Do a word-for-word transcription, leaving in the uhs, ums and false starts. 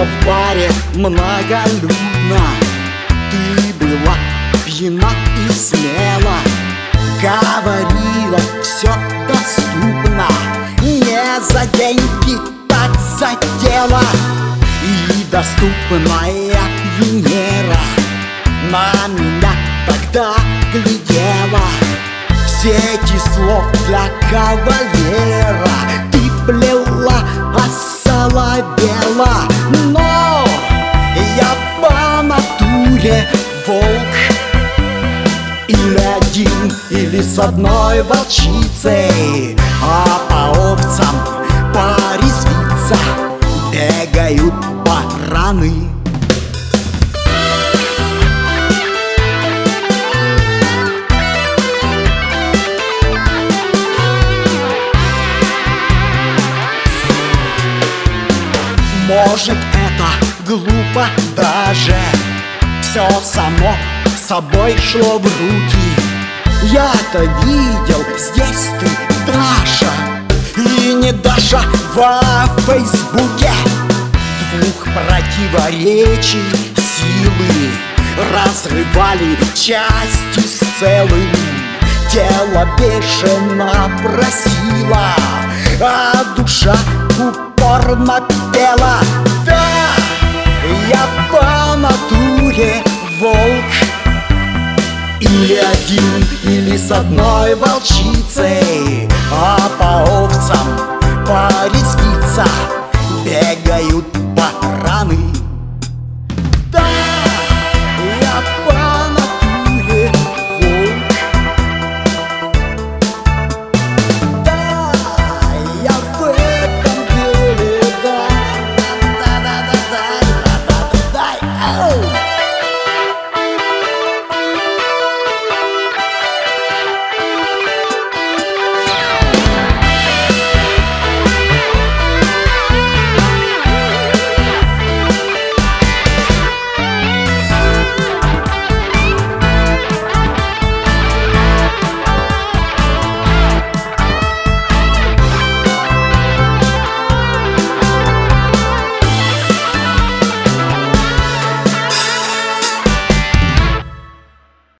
было в баре многолюдно. Ты была пьяна и смела, говорила, все доступно, не за деньги, так за дело. И доступная Венера на меня тогда глядела. Сети слов для кавалера ты плела, осоловела. Но я по натуре волк, или один, или с одной волчицей, а по овцам порезвиться бегают бараны. Может, это глупо даже, все само собой шло в руки. Я-то видел, здесь ты Даша, и не Даша во Фейсбуке. Двух противоречий силы разрывали части с целым. Тело бешено просило, а душа упорно пела. Да, я по натуре волк, или один, или с одной волчицей, а по овцам порезвиться бегают